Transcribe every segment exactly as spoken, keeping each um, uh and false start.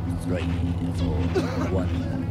three, four, one,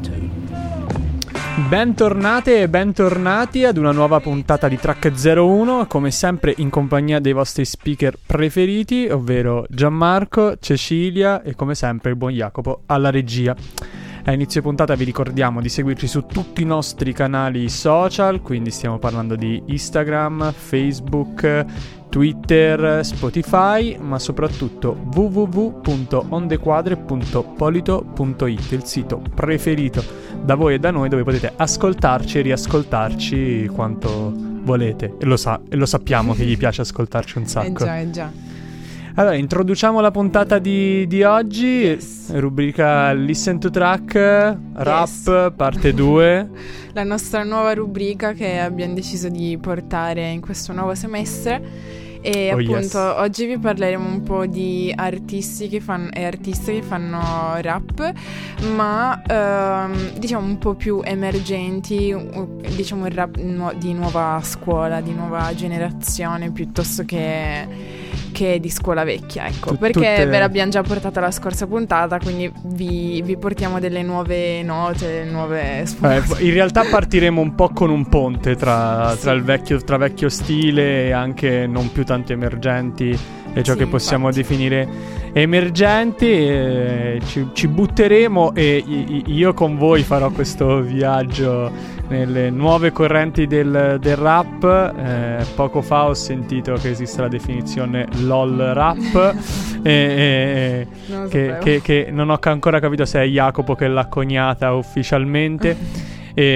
two. Bentornate e bentornati ad una nuova puntata di Track zero uno, come sempre in compagnia dei vostri speaker preferiti, ovvero Gianmarco, Cecilia e come sempre il buon Jacopo alla regia. A inizio puntata vi ricordiamo di seguirci su tutti i nostri canali social, quindi stiamo parlando di Instagram, Facebook, Twitter, Spotify, ma soprattutto w w w punto ondequadre punto polito punto it, il sito preferito da voi e da noi, dove potete ascoltarci e riascoltarci quanto volete. E lo sa, e lo sappiamo che gli piace ascoltarci un sacco. Eh già, eh già. Allora, introduciamo la puntata di, di oggi, yes. Rubrica Listen to Track, Rap, yes. Parte due. La nostra nuova rubrica che abbiamo deciso di portare in questo nuovo semestre. E oh, appunto yes. oggi vi parleremo un po' di artisti che fanno e artiste che fanno rap, ma ehm, diciamo un po' più emergenti, diciamo il rap nu- di nuova scuola, di nuova generazione, piuttosto che che di scuola vecchia, ecco. Tut- perché tutte... ve l'abbiamo già portata la scorsa puntata, quindi vi, vi portiamo delle nuove note, nuove sfumate. Eh, in realtà partiremo un po' con un ponte tra, sì. tra il vecchio, tra vecchio stile e anche non più tanto emergenti e ciò sì, che possiamo infatti. definire emergenti. E ci, ci butteremo e io con voi farò questo viaggio nelle nuove correnti del, del rap. Eh, poco fa ho sentito che esiste la definizione LOL rap e, e, non che, che, che non ho ancora capito se è Jacopo che l'ha coniata ufficialmente.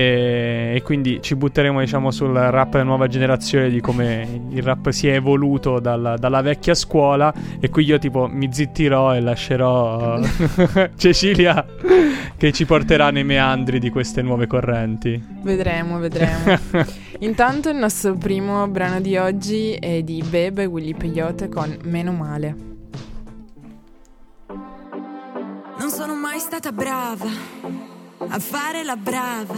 E, e quindi ci butteremo, diciamo, sul rap della nuova generazione, di come il rap si è evoluto dalla, dalla vecchia scuola. E qui io tipo mi zittirò e lascerò Cecilia che ci porterà nei meandri di queste nuove correnti. Vedremo, vedremo. Intanto il nostro primo brano di oggi è di Bebe e Willy Peyote con Meno Male. Non sono mai stata brava a fare la brava,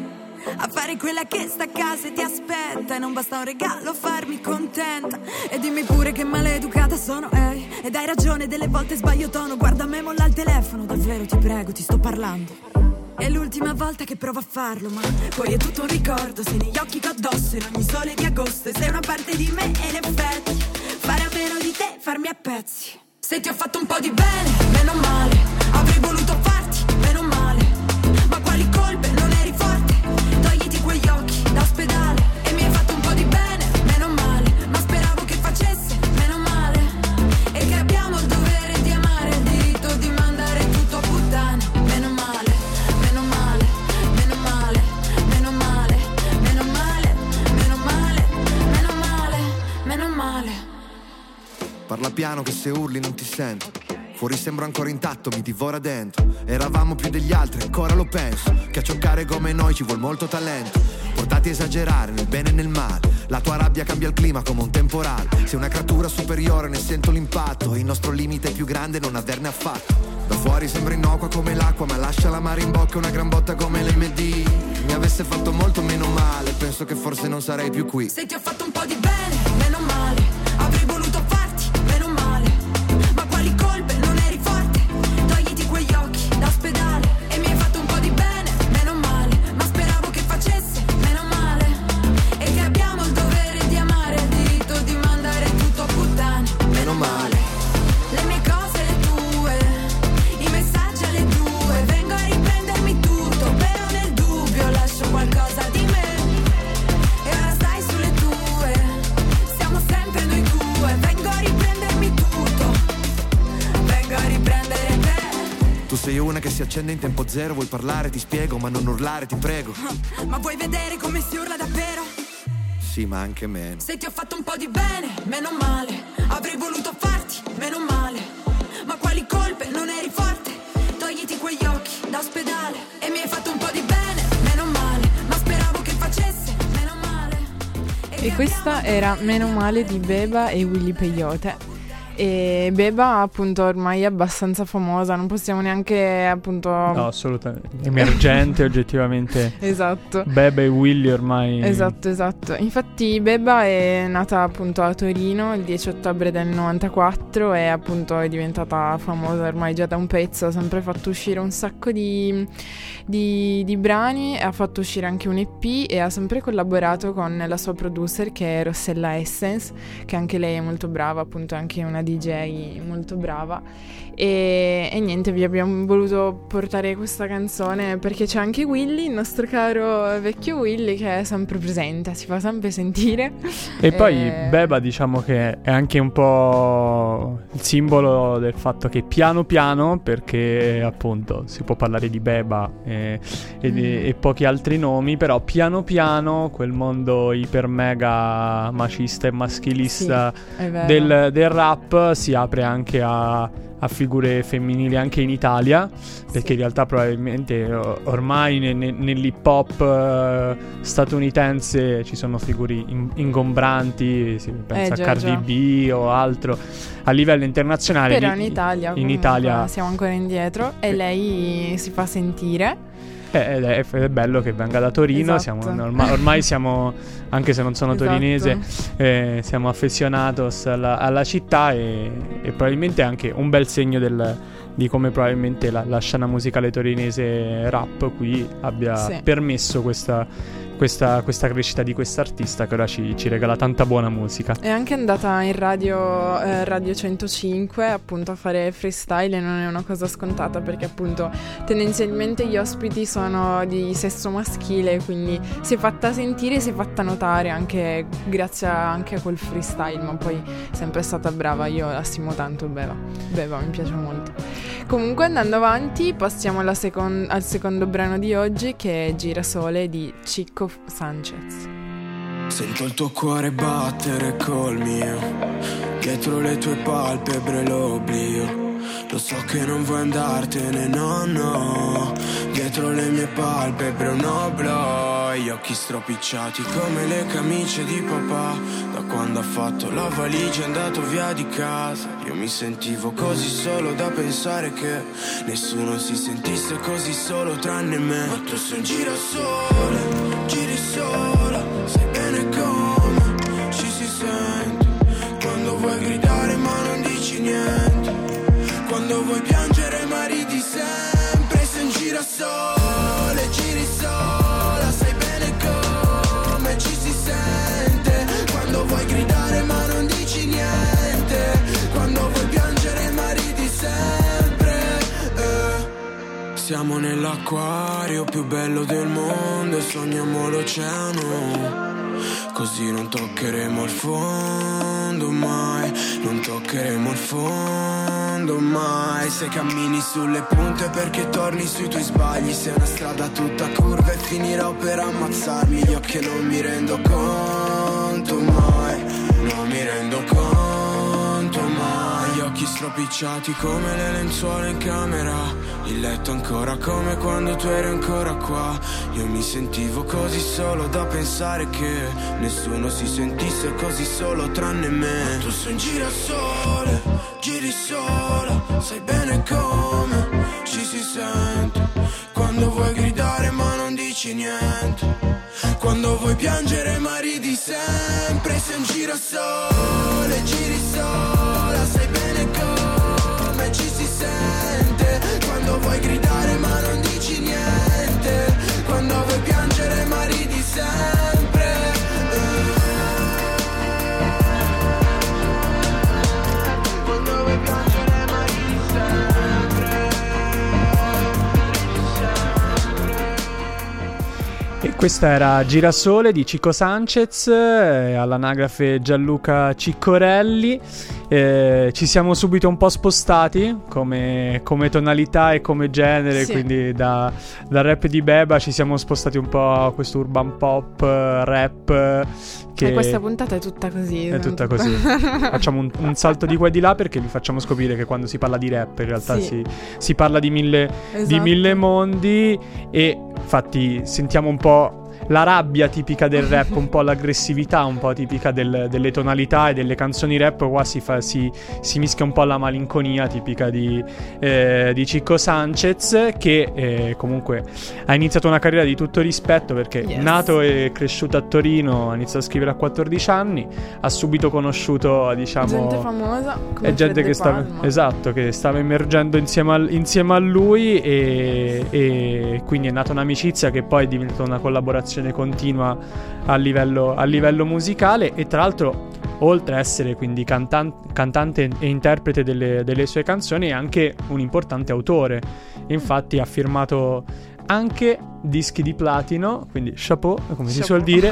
a fare quella che sta a casa e ti aspetta, e non basta un regalo farmi contenta. E dimmi pure che maleducata sono, ehi, ed hai ragione, delle volte sbaglio tono. Guarda me, molla il telefono, davvero ti prego, ti sto parlando. È l'ultima volta che provo a farlo, ma poi è tutto un ricordo, sei negli occhi che ho addosso in ogni sole di agosto. E sei una parte di me e in effetti fare a meno di te, farmi a pezzi. Se ti ho fatto un po' di bene, meno male, avrei voluto farti meno male. Ma quali colpe, non eri forte, togliti quegli occhi da ospedale. E mi hai fatto un po' di bene, meno male, ma speravo che facesse meno male. E che abbiamo il dovere di amare, il diritto di mandare tutto a puttane. Meno male, meno male, meno male, meno male, meno male, meno male, meno male, meno male. Parla piano che se urli non ti sento. Fuori sembro ancora intatto, mi divora dentro. Eravamo più degli altri, ancora lo penso, che a giocare come noi ci vuol molto talento. Portati a esagerare nel bene e nel male. La tua rabbia cambia il clima come un temporale. Sei una creatura superiore, ne sento l'impatto. Il nostro limite è più grande, non averne affatto. Da fuori sembra innocua come l'acqua, ma lascia l'amare in bocca una gran botta come l'emme di. Mi avesse fatto molto meno male, penso che forse non sarei più qui. Se ti ho fatto un po' di bene, meno male, avrei voluto farti meno male. Ma quali colpe, non eri forte, togliti quegli occhi da ospedale. E mi hai fatto un po' di bene, meno male, ma speravo che facesse meno male. E che abbiamo il dovere di amare, il diritto di mandare tutto a puttane. Meno male. Le mie cose le tue, i messaggi alle due. Vengo a riprendermi tutto, però nel dubbio lascio qualcosa di me. E ora stai sulle tue, siamo sempre noi due. Vengo a riprendermi tutto, vengo a riprendere te. Tu sei una che si accende in tempo zero, vuoi parlare, ti spiego, ma non urlare, ti prego. Ma vuoi vedere come si urla davvero? Sì, ma anche meno. Se ti ho fatto un po' di bene, meno male, avrei voluto farti meno male. Ma quali colpe, non eri forte, togliti quegli occhi da ospedale. E mi hai fatto un po' di bene, meno male, ma speravo che facesse meno male. E questa era Meno Male di Beba e Willy Peyote. E Beba appunto ormai è abbastanza famosa, non possiamo neanche appunto... No, assolutamente. Emergente oggettivamente. Esatto. Beba e Willy ormai... Esatto, esatto. Infatti Beba è nata appunto a Torino il dieci ottobre del novantaquattro e appunto è diventata famosa ormai già da un pezzo. Ha sempre fatto uscire un sacco di, di, di brani, ha fatto uscire anche un E P e ha sempre collaborato con la sua producer che è Rossella Essence, che anche lei è molto brava, appunto è anche una D J molto brava. E, e niente, vi abbiamo voluto portare questa canzone perché c'è anche Willy, il nostro caro vecchio Willy, che è sempre presente, si fa sempre sentire. E poi E- Beba diciamo che è anche un po' il simbolo del fatto che piano piano, perché appunto si può parlare di Beba e, e, di- Mm. e pochi altri nomi, però piano piano quel mondo iper mega macista e maschilista È vero. del, del rap si apre anche a, a figure femminili anche in Italia, perché Sì. in realtà probabilmente o- ormai ne- ne- nell'hip hop eh, statunitense ci sono figure in- ingombranti, si pensa Eh, a già, Cardi già. B o altro a livello internazionale. Però Lì- in Italia in comunque Italia siamo ancora indietro e lei si fa sentire. eh, ed è, è bello che venga da Torino. Esatto. Siamo, ormai, ormai siamo, anche se non sono Esatto. torinese, eh, siamo affezionatos alla, alla città e, e probabilmente è anche un bel segno del, di come probabilmente la, la scena musicale torinese rap qui abbia Sì. permesso questa, questa, questa crescita di quest'artista che ora ci, ci regala tanta buona musica. È anche andata in radio, eh, Radio centocinque appunto a fare freestyle e non è una cosa scontata perché appunto tendenzialmente gli ospiti sono di sesso maschile, quindi si è fatta sentire, si è fatta notare anche grazie a, anche a quel freestyle, ma poi è sempre stata brava, io la stimo tanto Beba, Beba mi piace molto. Comunque andando avanti passiamo alla secon- al secondo brano di oggi che è Girasole di Chico Sanchez. Sento il tuo cuore battere col mio, dietro le tue palpebre l'oblio. Lo so che non vuoi andartene, no, no. Dietro le mie palpebre un oblò, gli occhi stropicciati come le camicie di papà. Da quando ha fatto la valigia è andato via di casa. Io mi sentivo così solo da pensare che nessuno si sentisse così solo tranne me. Ma tu sei un girasole, giri sola, sai bene come ci si sente. Quando vuoi gridare ma non dici niente, quando vuoi piangere ma ridi sempre. Sei un girasole, giri sola, sai bene come ci si sente. Quando vuoi gridare ma non dici niente, quando vuoi piangere ma ridi sempre. eh. Siamo nell'acquario più bello del mondo e sogniamo l'oceano. Così non toccheremo il fondo mai, non toccheremo il fondo mai. Se cammini sulle punte perché torni sui tuoi sbagli. Se è una strada tutta curva e finirò per ammazzarmi. Io che non mi rendo conto mai, non mi rendo conto mai. Gli occhi stropicciati come le lenzuola in camera, il letto ancora come quando tu eri ancora qua. Io mi sentivo così solo da pensare che nessuno si sentisse così solo tranne me. Tu sei un girasole, giri sola, sai bene come ci si sente. Quando vuoi gridare ma non dici niente, quando vuoi piangere ma ridi sempre. Sei un girasole, giri sola, sai bene come ci si sente. Quando vuoi gridare ma non dici niente, quando vuoi piangere ma ridi sempre. Quando vuoi piangere ma ridi sempre. E questa era Girasole di Chico Sanchez, eh, all'anagrafe Gianluca Ciccorelli. Eh, ci siamo subito un po' spostati come, come tonalità e come genere, Sì. quindi da, dal rap di Beba ci siamo spostati un po' a questo urban pop, eh, rap, eh, che E questa puntata è tutta così. è tutta così. Facciamo un, un salto di qua e di là perché vi facciamo scoprire che quando si parla di rap in realtà Sì. si, si parla di mille, di Esatto. mille mondi. E infatti sentiamo un po' la rabbia tipica del rap, un po' l'aggressività un po' tipica del, delle tonalità e delle canzoni rap, qua si, fa, si, si mischia un po' alla malinconia tipica di, eh, di Cicco Sanchez, che eh, comunque ha iniziato una carriera di tutto rispetto, perché Yes. nato e cresciuto a Torino, ha iniziato a scrivere a quattordici anni, ha subito conosciuto, diciamo, Gente famosa come e gente Fred che De stava, Palma. esatto, che stava emergendo insieme, al, insieme a lui, e, e quindi è nata un'amicizia che poi è diventata una collaborazione continua a livello, a livello musicale. E tra l'altro, oltre a essere quindi cantan- cantante e interprete delle, delle sue canzoni, è anche un importante autore. Infatti ha firmato anche dischi di platino, quindi chapeau, come si Chapeau. suol dire.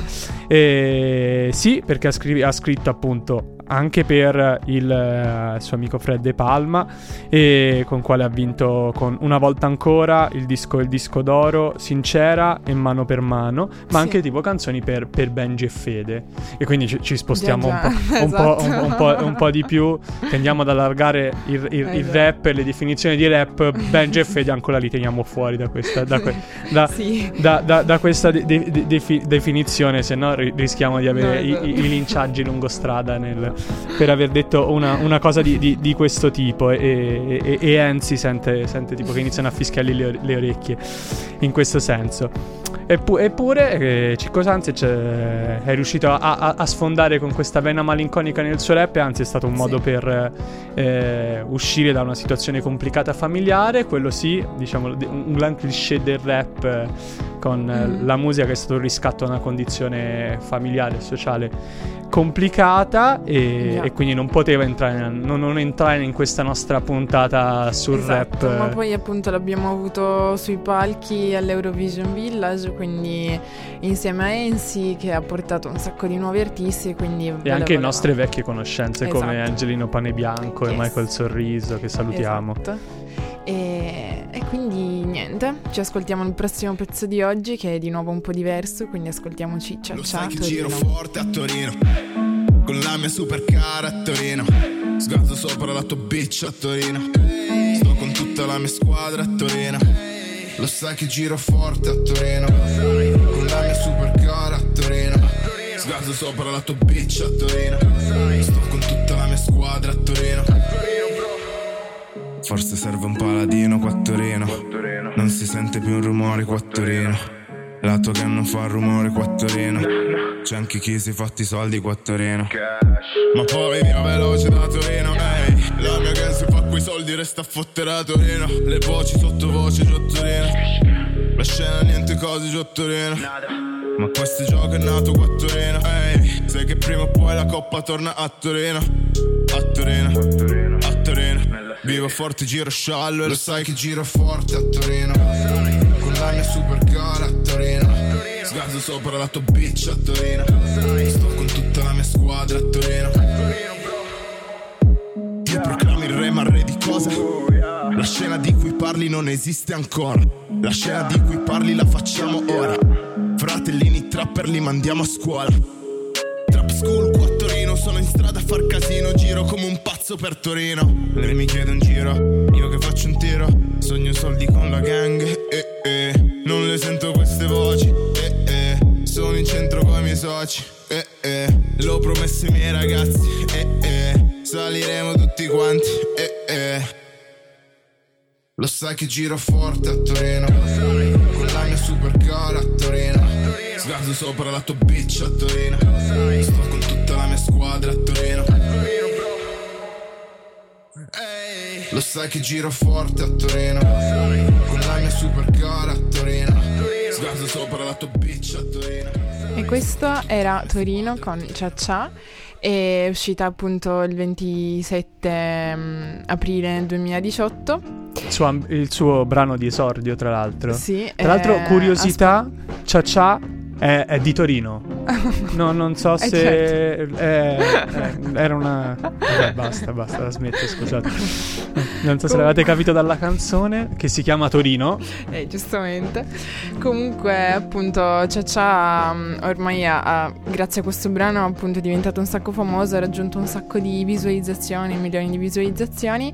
E sì, perché ha, scri- ha scritto appunto anche per il eh, suo amico Fred De Palma, e con quale ha vinto con Una volta ancora il disco, il disco d'oro, Sincera e Mano per mano, ma Sì. anche tipo canzoni per, per Benji e Fede. E quindi ci, ci spostiamo Già, un, già, po', un, po', un, esatto. un, po', un po' di più, tendiamo ad allargare il, il, il Esatto. rap e le definizioni di rap. Benji e Fede ancora li teniamo fuori da questa, da, que- da, Sì. da, da, da questa de- de- defi- definizione, se no ri- rischiamo di avere No, i, esatto. i, i linciaggi lungo strada nel, per aver detto una, una cosa di, di, di questo tipo, e, e, e Enzi sente, sente tipo che iniziano a fischiargli le, le orecchie in questo senso. Eppu- eppure eh, Cicco Sanchez eh, è riuscito a, a, a sfondare con questa vena malinconica nel suo rap, e anzi è stato un modo Sì. per eh, uscire da una situazione complicata familiare. Quello sì, diciamo, un, un gran cliché del rap, eh, con eh, Mm. la musica che è stato un riscatto a una condizione familiare e sociale complicata, e, Già. e quindi non poteva entrare, non, non entrare in questa nostra puntata sul Esatto, rap. ma poi appunto l'abbiamo avuto sui palchi all'Eurovision Village, quindi insieme a Enzi, che ha portato un sacco di nuovi artisti, e quindi E anche nostre vecchie conoscenze come Esatto. Angelino Panebianco e Yes. Michael Sorriso, che salutiamo. Esatto. E, e quindi niente, ci ascoltiamo il prossimo pezzo di oggi, che è di nuovo un po' diverso, quindi ascoltiamoci Cia Lo Cia sai che Torino. giro forte a Torino, con la mia supercar a Torino, sguardo sopra la tua bitch a Torino, sto con tutta la mia squadra a Torino. Lo sai che giro forte a Torino, con la mia supercar a Torino, sguardo sopra la tua bitch a Torino, sto con tutta la mia squadra a Torino. Forse serve un paladino qua a Torino, non si sente più un rumore qua a Torino, lato che non fa rumore qua a Torino, c'è anche chi si fatti i soldi qua a Torino. Ma poi via veloce da Torino, ehi, la mia gang si fa quei soldi, resta a fottere a Torino, le voci sottovoce giù a Torino, la scena niente cose giù a Torino, ma questo gioco è nato qua a Torino, ehi, sai che prima o poi la coppa torna a Torino, a Torino, a Torino, vivo forte, giro sciallo e lo sai che giro forte a Torino, con la mia supercar a Torino, sguardo sopra la tua bitch a Torino, sto con tutta la mia squadra a Torino. Io proclamo il re, ma re di cosa? La scena di cui parli non esiste ancora, la scena di cui parli la facciamo ora, fratellini trapper li mandiamo a scuola. Trap school qua a Torino, sono in strada a far casino, giro come un pazzo per Torino. Lei mi chiede un giro, io che faccio un tiro, sogno soldi con la gang, eh eh, non le sento queste voci, eh eh, sono in centro con i miei soci, eh eh, l'ho promesso ai miei ragazzi, eh eh, saliremo tutti quanti, eh eh. Lo sai che giro forte a Torino, con la mia supercar a Torino, sguardo sopra la tua bitch a Torino, sto con tutta la mia squadra a Torino. Lo sai che giro forte a Torino, con la mia supercar a Torino, sguardo sopra la tua bitch a Torino. E questo era Torino con Cia Cia, è uscita appunto il ventisette mm, aprile duemiladiciotto. Il suo, il suo brano di esordio, tra l'altro. Sì, Tra l'altro, eh, curiosità, Cia Cia è, è di Torino. No, non so Eh, se certo. eh, eh, era una... Vabbè, basta, basta, la smetto, scusate. Non so se l'avete capito dalla canzone, che si chiama Torino. Eh, giustamente. Comunque, appunto, Ciaccia um, ormai ha, ha, grazie a questo brano, appunto, è diventato un sacco famoso, ha raggiunto un sacco di visualizzazioni, milioni di visualizzazioni,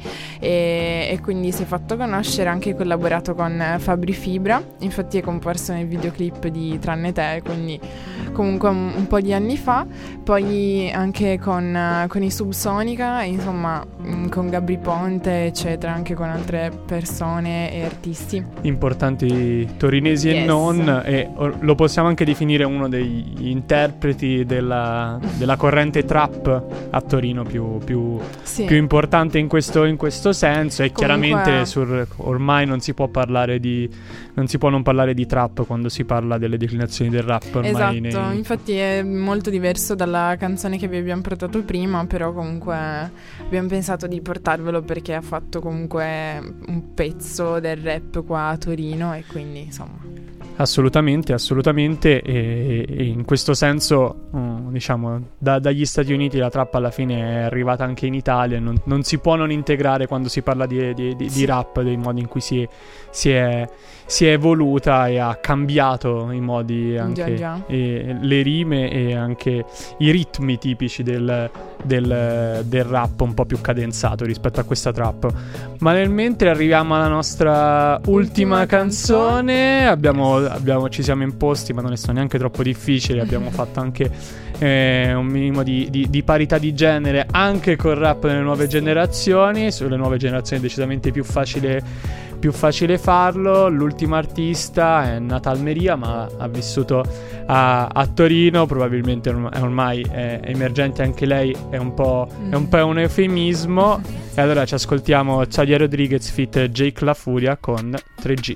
e, e quindi si è fatto conoscere, ha anche collaborato con Fabri Fibra, infatti è comparso nel videoclip di Tranne Te, quindi comunque un, un po' di anni fa. Poi anche con, con i Subsonica, insomma, con Gabri Ponte, eccetera, anche con altre persone e artisti importanti torinesi yes. e non, e lo possiamo anche definire uno degli interpreti della, della corrente trap a Torino più, più, sì. più importante in questo, in questo senso, e comunque... chiaramente sur, ormai non si può parlare di non si può non parlare di trap quando si parla delle declinazioni del rap ormai. Esatto, nei... infatti è molto diverso dalla canzone che vi abbiamo portato prima, però comunque abbiamo pensato di portarvelo perché ha fatto comunque un pezzo del rap qua a Torino, e quindi insomma assolutamente, assolutamente, e, e in questo senso um, diciamo da, dagli Stati Uniti la trap alla fine è arrivata anche in Italia, non, non si può non integrare quando si parla di, di, di, sì. di rap, dei modi in cui si, si, è, si è evoluta e ha cambiato i modi, anche già, già. E le rime e anche i ritmi tipici del, del, del rap un po' più cadenzato rispetto a questa trap. Ma nel mentre arriviamo alla nostra ultima, ultima canzone, canzone. abbiamo Abbiamo, ci siamo imposti, ma non è stato neanche troppo difficile. Abbiamo fatto anche eh, un minimo di, di, di parità di genere anche col rap nelle nuove generazioni. Sulle nuove generazioni è decisamente più facile, più facile farlo. L'ultima artista è nata a Almeria, ma ha vissuto a, a Torino. Probabilmente è ormai è emergente anche lei. È un po', è un, po' un eufemismo. E allora ci ascoltiamo Chadia Rodriguez feat Jake La Furia con tre G.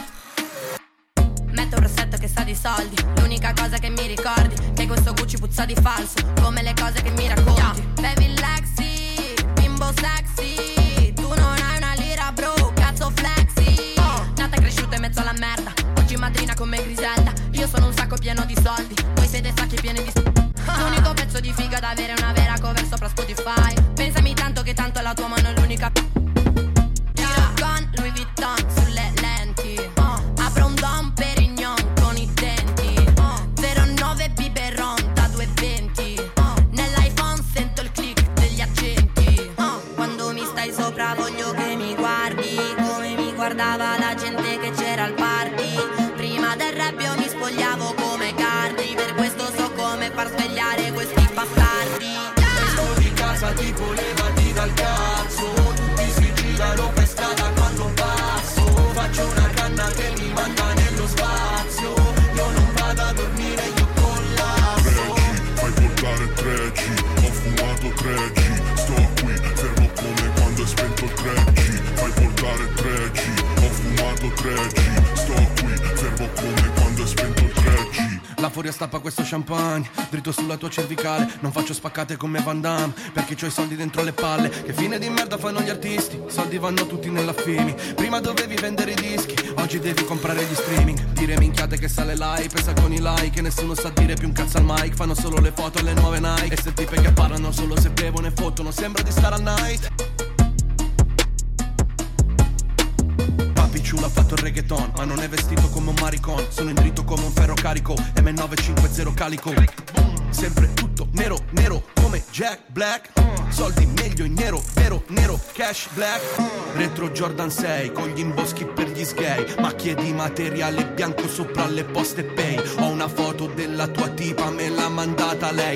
Di soldi, l'unica cosa che mi ricordi che questo Gucci puzza di falso, come le cose che mi racconti. Baby Lexi, bimbo sexy, tu non hai una lira bro, cazzo flexi. Nata e cresciuta in mezzo alla merda, oggi madrina come Griselda. Io sono un sacco pieno di soldi, voi siete sacchi pieni di l'unico pezzo di figa da avere è una vera cover sopra Spotify. Pensami tanto che tanto la tua mano è l'unica. Giro con Louis Vuitton sulle lenti, apro un Dom Perignon con i denti, zero nove biberon da due venti, nell'iPhone sento il click degli accenti. Quando mi stai sopra voglio che mi guardi come mi guardava la gente che c'era al party. Prima del rap io mi spogliavo come Cardi, per questo so come far svegliare questi bastardi. Esco di casa tipo levati dal cazzo, tutti si girano per strada quando passo, faccio una canna che mi manda nello spazio, io non vado a dormire, io collasso. Fai portare tre G, ho fumato tre G, sto qui fermo come quando è spento il tre G. Fai portare tre G, ho fumato tre G, sto qui fermo come quando è spento il tre G. La furia stappa questo champagne dritto sulla tua cervicale, non faccio spaccate come Van Damme perché c'ho i soldi dentro le palle. Che fine di merda fanno gli artisti, i soldi vanno tutti nella fimi. Prima dovevi vendere i dischi, oggi devi comprare gli streaming. Dire minchiate che sale l'hype, pensa con i like e nessuno sa dire più un cazzo al mic. Fanno solo le foto alle nuove Nike e se tipe che parlano solo se bevono e fottono, sembra di stare al night. Picciula ha fatto il reggaeton, ma non è vestito come un maricon. Sono in dritto come un ferro carico, M nove cinquanta calico. Sempre tutto nero, nero come Jack Black. Soldi meglio in nero, vero, nero, cash black. Retro Jordan sei, con gli imboschi per gli sgay. Macchie di materiale bianco sopra le poste pay. Ho una foto della tua tipa, me l'ha mandata lei.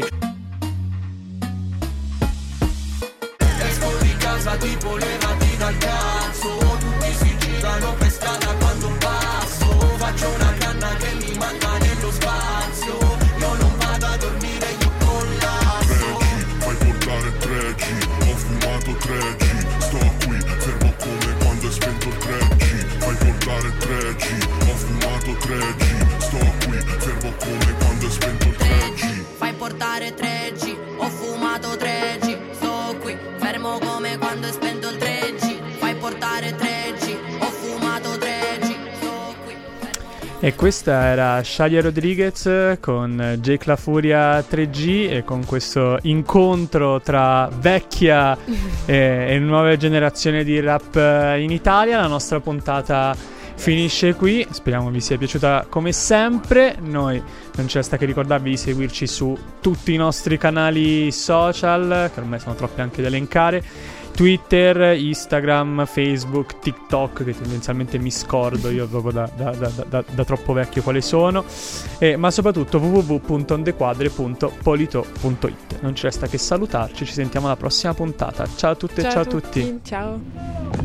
Esco di casa tipo levati dal cazzo, tutti si girano per strada quando passo, faccio una canna che mi manda nello spazio, io non vado a dormire, io collasso. tre G, fai portare tre G, ho fumato tre G, sto qui fermo come quando è spento il tre G. Fai portare tre G, ho fumato tre G, sto qui fermo come quando è spento il tre G. Fai portare tre G, ho fumato tre G, sto qui fermo come quando è spento il tre G. Fai portare tre G, ho fumato tre G, sto qui. E questa era Shalia Rodriguez con Jake La Furia tre G, e con questo incontro tra vecchia e, e nuova generazione di rap in Italia. La nostra puntata finisce qui, speriamo vi sia piaciuta come sempre. Noi non ci resta che ricordarvi di seguirci su tutti i nostri canali social, che ormai sono troppi anche da elencare: Twitter, Instagram, Facebook, TikTok, che tendenzialmente mi scordo io proprio da, da, da, da, da troppo vecchio quali sono, eh, ma soprattutto w w w punto ondequadre punto polito punto i t. Non ci resta che salutarci, ci sentiamo alla prossima puntata. Ciao a tutte e ciao, ciao a tutti. Ciao.